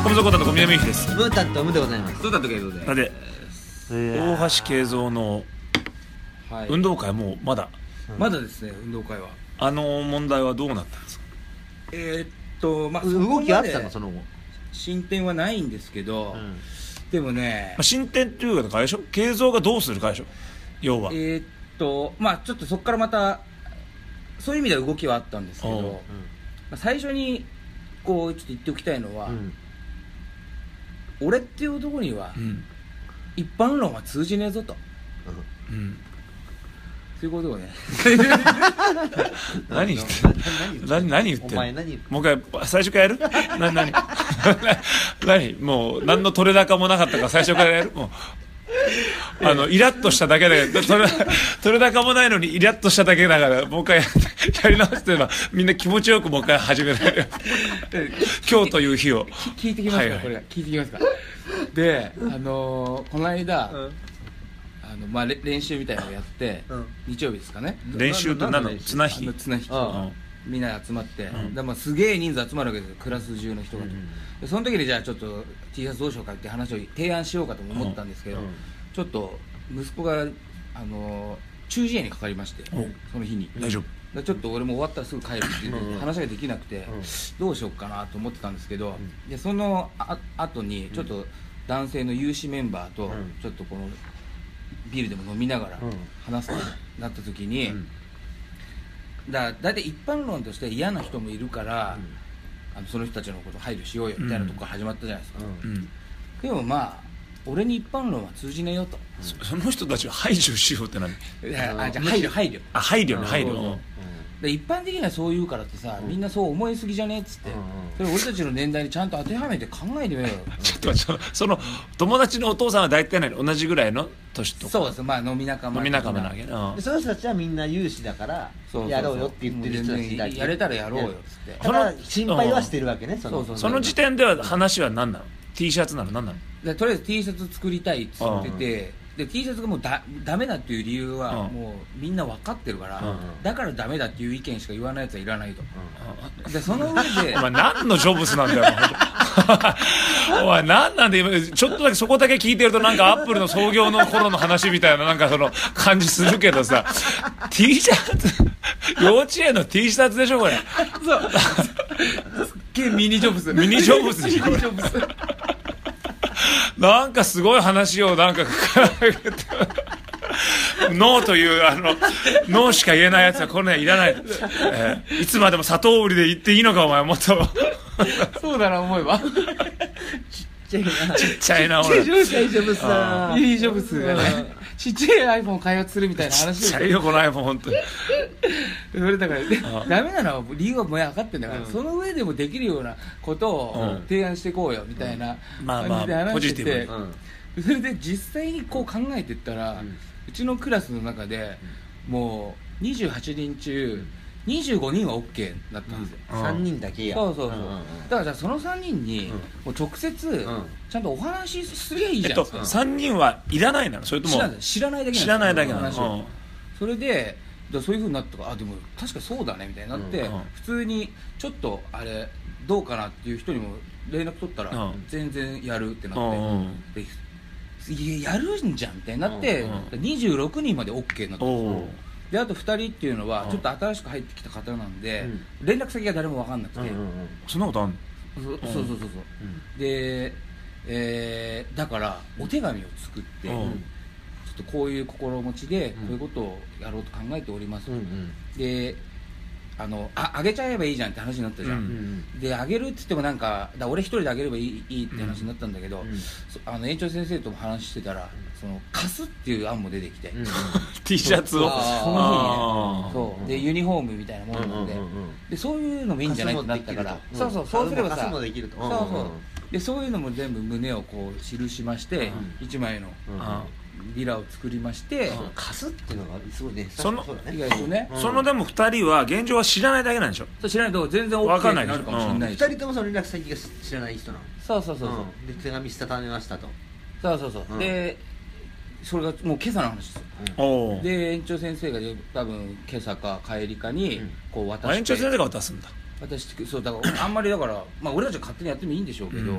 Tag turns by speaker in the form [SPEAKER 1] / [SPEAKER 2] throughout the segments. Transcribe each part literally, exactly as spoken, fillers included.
[SPEAKER 1] コムゾコタンと小宮山由紀です。
[SPEAKER 2] ムータンとムでございます。
[SPEAKER 3] そうだったけどね。
[SPEAKER 1] さて大橋慶三の運動会もまだ、
[SPEAKER 3] うん、まだですね。運動会は
[SPEAKER 1] あの問題はどうなったんですか？
[SPEAKER 3] えー、っとまあ
[SPEAKER 2] 動きあったのその後
[SPEAKER 3] 進展はないんですけど、うん、でもね、
[SPEAKER 1] まあ、進展っていうかあれでしょ、慶三がどうするかでしょ要は。
[SPEAKER 3] えー、っとまあちょっとそこからまたそういう意味では動きはあったんですけど、うん、まあ、最初にこうちょっと言っておきたいのは、うん、俺っていう男には、うん、一般論は通じねえぞと、うん、そういうことをね
[SPEAKER 1] 何言って何何言ってんの？お前何言ってんの？もう一回最初からやる？何何何もう何の取れ高もなかったから最初からやる？もうあのイラッとしただけで取れ取れ高もないのにイラッとしただけだからもう一回 や, やり直すというのはみんな気持ちよくもう一回始められる今日という日を
[SPEAKER 3] 聞いてきますか、はいはい、これ聞いてきますか。で、あのー、この間、うん、あのまあ、練習みたいなのをやって、うん、日曜日ですかね。
[SPEAKER 1] 練習って何の？綱引き？
[SPEAKER 3] 綱引き、うん、みんなで集まって、うん、でまあ、すげえ人数集まるわけですよ、クラス中の人が、うん、でその時にじゃあちょっと T シャツどうしようかって話を提案しようかと思ったんですけど、うん、ちょっと息子が、あのー、中耳炎にかかりまして、うん、その日に
[SPEAKER 1] 大丈夫
[SPEAKER 3] ちょっと俺も終わったらすぐ帰るっていう話ができなくて、うん、どうしようかなと思ってたんですけど、うん、でそのあ後にちょっと男性の有志メンバーとちょっとこのビールでも飲みながら話すとなった時に、うん、だだいたい一般論として嫌な人もいるから、うん、あのその人たちのこと配慮しようよみたいなとこから始まったじゃないですか、うんうん、でもまあ俺に一般論は通じねえよと、
[SPEAKER 1] うん、そ, その人たちを排除しようって何？
[SPEAKER 3] あじゃあ配慮配慮
[SPEAKER 1] あ配慮ね配慮、うん、
[SPEAKER 3] で一般的にはそう言うからってさ、うん、みんなそう思いすぎじゃねえっつって、うんうん、それ俺たちの年代にちゃんと当てはめて考えてみようよ
[SPEAKER 1] ちょっと待って、その友達のお父さんは大体何同じぐらいの年とか？
[SPEAKER 3] そうです、まあ飲み仲間
[SPEAKER 1] 飲み仲間なわけな、
[SPEAKER 2] でその人たちはみんな有志だからやろうよって言ってる人たちだけ
[SPEAKER 3] やれたらやろうよっつって
[SPEAKER 2] だから心配はしてるわけね、うん、その、
[SPEAKER 1] そうそうそう、その時点では話は何なの？ T シャツなの何なの？
[SPEAKER 3] でとりあえず T シャツ作りたいっつってて、で T シャツがもうだダメだっていう理由はもうみんな分かってるから、うん、だからダメだっていう意見しか言わないやつはいらないと、うん、でその上で
[SPEAKER 1] お前何のジョブスなんだよお前何なんで今ちょっとだけそこだけ聞いてるとなんかアップルの創業の頃の話みたいななんかその感じするけどさT シャツ幼稚園の T シャツでしょこれ
[SPEAKER 3] そうすっげえミニジョブス
[SPEAKER 1] ミニジョブス
[SPEAKER 3] ミニジョブス
[SPEAKER 1] なんかすごい話をなんかノーというあのノーしか言えないやつはこれはいらない、えー、いつまでも砂糖売りで言っていいのかお前もっと
[SPEAKER 3] そうだな思えば
[SPEAKER 1] ちっちゃいな
[SPEAKER 2] 俺ちっちゃいジョブスだ
[SPEAKER 3] ミニジョブスがねちっちゃい iPhone を開発するみたいな話
[SPEAKER 1] ちっちゃいよこの iPhone 本当に
[SPEAKER 3] それだからダメなのは理由はもう分かってんだから、うん、その上でもできるようなことを提案していこうよみたいな感じで話してて、それで実際にこう考えていったら、うん、うちのクラスの中でもうにじゅうはちにん中にじゅうごにんは OK だったんですよ、
[SPEAKER 2] うん、さんにんだけや
[SPEAKER 3] そうそうそう、うんうんうん、だからじゃあそのさんにんにもう直接ちゃんとお話しすりゃいいじゃん、えっと、
[SPEAKER 1] さんにんはいらないなのそれとも
[SPEAKER 3] 知らないだけなんです
[SPEAKER 1] 知らないだけなの、
[SPEAKER 3] うん、それでそういう風になったからあでも確かそうだねみたいになって、うんうん、普通にちょっとあれどうかなっていう人にも連絡取ったら、うん、全然やるってなって、うんうん、でいややるんじゃんみたいになって、うんうん、にじゅうろくにんまで OK になったんですよ。であとふたりっていうのはちょっと新しく入ってきた方なんで、うん、連絡先が誰も分かんなくて、うんうんうん、
[SPEAKER 1] そんなことあんの？
[SPEAKER 3] そそうそうそうそう、うん、で、えー、だからお手紙を作って、うん、ちょっとこういう心持ちでこういうことをやろうと考えております、うんうん、であのああげちゃえばいいじゃんって話になったじゃん、うんうん、であげるって言ってもなんかだ俺一人であげればいい、いいって話になったんだけど、うんうん、あの園長先生とも話してたらその貸すっていう案も出てきて、うんうん、
[SPEAKER 1] T シャツを
[SPEAKER 3] その日にねそうでユニフォームみたいなものなんで、うんうんうん、でそういうのもいいんじゃないってなったから、そうそうそうすればさ
[SPEAKER 2] もできると
[SPEAKER 3] そうそうでそういうのも全部胸をこう記しまして、うん、いちまいの、うんうんビラを作りまして、
[SPEAKER 2] うん、貸すっていうのがすごいね
[SPEAKER 1] その
[SPEAKER 3] そうだね意外とね、
[SPEAKER 1] うん、そのでもふたりは現状は知らないだけなんでしょ。
[SPEAKER 3] そう知らないと全然 OK になるかもしれないし、
[SPEAKER 2] うん、ふたりともその連絡先が知らない人なの。
[SPEAKER 3] そうそうそうそう、
[SPEAKER 2] うん、で手紙したためましたと
[SPEAKER 3] そうそうそう、うん、でそれがもう今朝の話ですよ、うん、で園長先生が多分今朝か帰りかにこう渡して、
[SPEAKER 1] 園長先生が渡すんだ
[SPEAKER 3] 私そうだからあんまりだからまあ俺たちは勝手にやってもいいんでしょうけど、うん、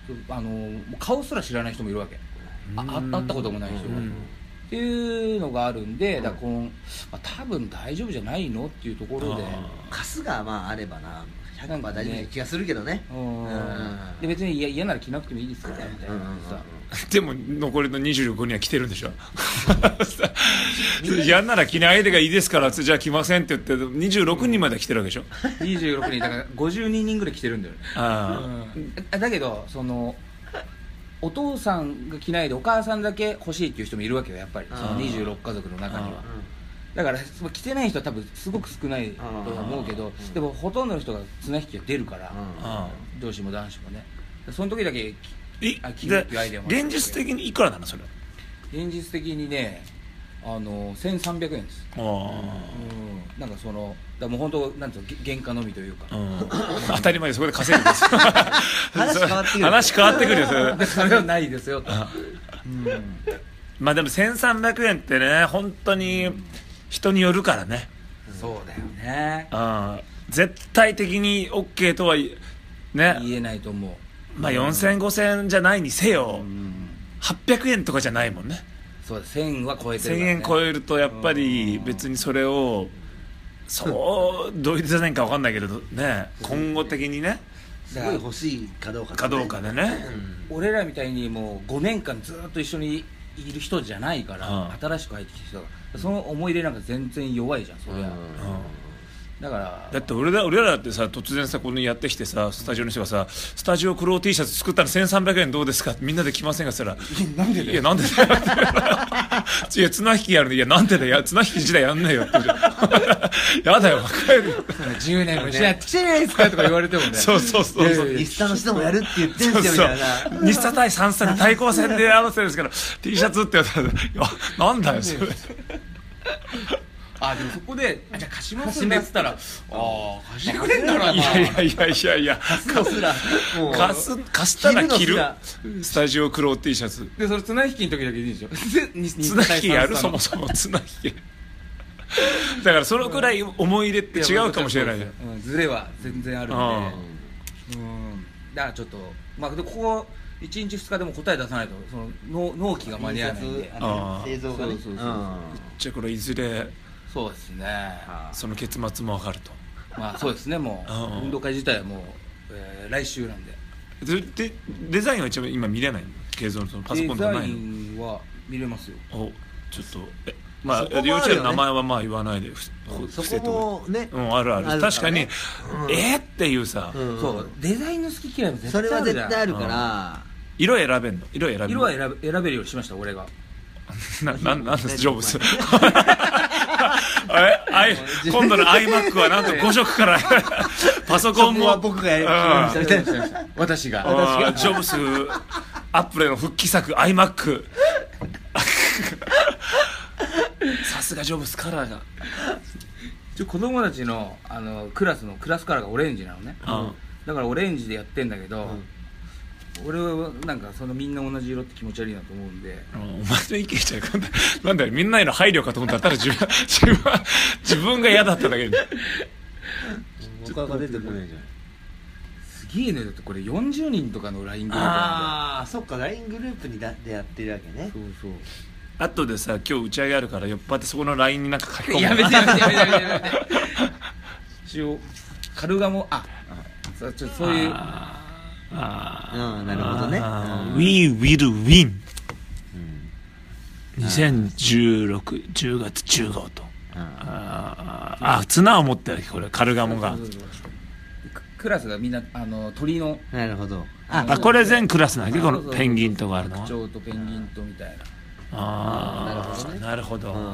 [SPEAKER 3] あの顔すら知らない人もいるわけ、あ会ったこともない人も、っていうのがあるんで、だからこの、まあ、多分大丈夫じゃないのっていうところで、
[SPEAKER 2] カスがまああればなひゃくパーセント大丈夫な気がするけどね。
[SPEAKER 3] で別に嫌なら着なくてもいいですよねみたいなさ。
[SPEAKER 1] でも残りのにじゅうろくにんは来てるんでしょ嫌なら着ない相手がいいですからじゃあ来ませんって言ってにじゅうろくにんまでは来てるわけでしょ。
[SPEAKER 3] にじゅうろくにんだからごじゅうににんぐらい来てるんだよね。あ、うん、だけどそのお父さんが着ないでお母さんだけ欲しいっていう人もいるわけよやっぱり、そのにじゅうろくかぞくの中には。だから着てない人は多分すごく少ないと思うけど、でもほとんどの人が綱引きが出るから、女子も男子もね。その時だけ
[SPEAKER 1] 着るっていうアイデアも。現実的にいくらなのそれ。
[SPEAKER 3] 現実的にね、あのせんさんびゃくえんです。あ、うん、なんかそのだもう本当なんていうの原価のみというか、うん、
[SPEAKER 1] 当たり前でそこで稼ぐんです話変わってくる話変わってくるよそれ
[SPEAKER 3] それはないですよと、うん、
[SPEAKER 1] まあでもせんさんびゃくえんってね本当に人によるからね、
[SPEAKER 3] うん、そうだよね、
[SPEAKER 1] あ絶対的に OK とはね
[SPEAKER 3] 言えないと思
[SPEAKER 1] う。まあよんせんごせんじゃないにせよ、うん、はっぴゃくえんとかじゃないもんね。
[SPEAKER 3] そうせんは超えてるからね。
[SPEAKER 1] せんえん超えるとやっぱり別にそれをそうどういうデザインか分かんないけれどね、今後的にね
[SPEAKER 2] すごい欲しいかどうか、ね、
[SPEAKER 1] かどうかでね、
[SPEAKER 3] うん、俺らみたいにもうごねんかんずっと一緒にいる人じゃないから、うん、新しく入ってきた人がその思い入れなんか全然弱いじゃんそれは、うんうん、だから
[SPEAKER 1] だって俺ら、俺らだってさ突然さこのやってきてさスタジオの人がさスタジオクロー T シャツ作ったらせんさんびゃくえんどうですかみんなで来ませんかって言ったらなんでだよいやなんでだよいや綱引きやるのいやなんでだよ綱引き自体やんないよってやだよ帰るよ
[SPEAKER 3] じゅうねんも一緒にやってきてないですかとか言われてもね
[SPEAKER 1] そうそうそうそう
[SPEAKER 2] 日産の人もやるって言ってんすよみたいな
[SPEAKER 1] 日産対三産で対抗戦でやらせるんですから T シャツって言ったらいやなんだよそれ
[SPEAKER 3] あでもそこであじゃあ貸しますんでっつったらああ貸してくれんだろ
[SPEAKER 1] いやいやいやいやいや
[SPEAKER 2] 貸すのすら
[SPEAKER 1] 貸す貸したら着るスタジオクロー T シャツ
[SPEAKER 3] でそれ綱引きの時だけでいいでしょ
[SPEAKER 1] 綱引きやるそもそも綱引きだからそのくらい思い入れって違うかもしれないじゃん、
[SPEAKER 3] うん、ズレは全然あるんで、うん、だからちょっとまあでここいちにちふつかでも答え出さないとその納期が間に合わないんで
[SPEAKER 2] 製造がね
[SPEAKER 1] じゃあこれいずれ
[SPEAKER 3] そうですね
[SPEAKER 1] その結末も分かると
[SPEAKER 3] まあそうですねもう運動会自体はもう、えー、来週なんで
[SPEAKER 1] でデザインは一応今見れないの継続のそのパソコンとかないの
[SPEAKER 3] デザインは見れますよ
[SPEAKER 1] おちょっとえまあ幼稚園の名前はまあ言わないで
[SPEAKER 2] そこもね
[SPEAKER 1] うんあるある確かにえーっていうさ
[SPEAKER 3] そうデザインの好き嫌いも絶対ある
[SPEAKER 2] それは絶対あるから
[SPEAKER 1] 色選べんの色選べんの
[SPEAKER 3] 色は選べ選べるようにしました俺が
[SPEAKER 1] な、な、なんですジョブスえ今度の iMac はなんとご色からパソコンも
[SPEAKER 2] は僕がやりましたみたいな
[SPEAKER 3] 私が
[SPEAKER 1] 私がジョブスアップルの復帰作 iMac さすがジョブスカラーが
[SPEAKER 3] 子供たち の, あのクラスのクラスカラーがオレンジなのね、うん、だからオレンジでやってんだけど、うん俺はなんかそのみんな同じ色って気持ち悪いなと思うんで、
[SPEAKER 1] うん、お前の意見じゃなんだよみんなへの配慮かと思ったら自分自分は自分が嫌だっただけで
[SPEAKER 2] 他が出てこないじゃん
[SPEAKER 3] すげえねだってこれよんじゅうにんとかの ライン グループ
[SPEAKER 2] ああそっか ライン グループにだでやってるわけね
[SPEAKER 3] そうそう
[SPEAKER 1] 後でさ今日打ち上げあるから酔っ払ってそこの ライン になんか書き込む
[SPEAKER 3] やめてやめてやめてやめてやめて一応カルガモあそうちょそういう
[SPEAKER 2] ああなるほどね
[SPEAKER 1] We will win、うん、にせんじゅうろく じゅうがつじゅうごとああ綱を持ってるこれカルガモが
[SPEAKER 3] クラスがみんなあの鳥の
[SPEAKER 2] なるほど
[SPEAKER 1] あこれ全クラスなんだけどこのペンギンとかあるの
[SPEAKER 3] 白鳥とペンギンとみたいな
[SPEAKER 1] ああなるほど、ね、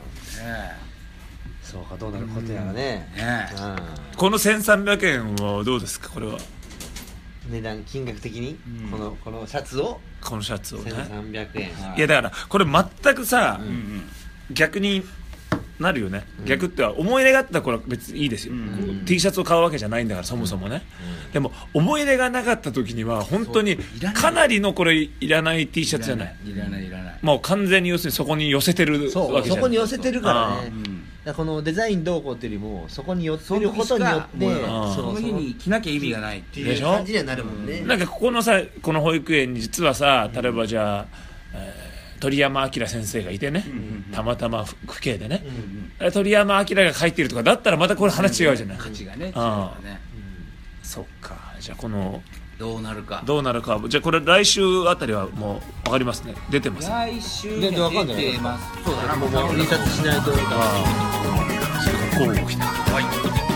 [SPEAKER 2] そうかどうなることやらね、
[SPEAKER 3] ね
[SPEAKER 1] このせんさんびゃくえんはどうですかこれは
[SPEAKER 2] 値段金額的に、うん、このこのシャツを
[SPEAKER 1] このシャツをね
[SPEAKER 2] せんさんびゃくえん
[SPEAKER 1] いやだからこれ全くさ、うんうん、逆になるよね、うん、逆っては思い入れがあったらこれは別にいいですよ、うんうん、T シャツを買うわけじゃないんだからそもそもね、うんうん、でも思い入れがなかった時には本当にかなりのこれいらない T シャツじゃない
[SPEAKER 3] いらないいらない
[SPEAKER 1] もう完全に要するにそこに寄せてるわけじゃない
[SPEAKER 2] そうそこに寄せてるからね、 らこのデザインどうこうっていうよりもそこに寄ってることによって
[SPEAKER 3] その日に着なきゃ意味がないって
[SPEAKER 4] いう感じにはなるもんね。
[SPEAKER 1] なんかここのさこの保育園に実はさ例えばじゃあ、えー、鳥山明先生がいてね、うんうんうん、たまたま府警でね、うんうん、鳥山明が書いてるとかだったらまたこれ話違うじゃない。
[SPEAKER 3] 価値がね違うからね、
[SPEAKER 1] うん、そっか。じゃあこの
[SPEAKER 3] どうなるか
[SPEAKER 1] どうなるかじゃあこれ来週あたりはもう分かりますね。出てます、
[SPEAKER 3] ね、来週には出てます。
[SPEAKER 2] そうだなもう印刷しないと。
[SPEAKER 1] ああこう来た。はい。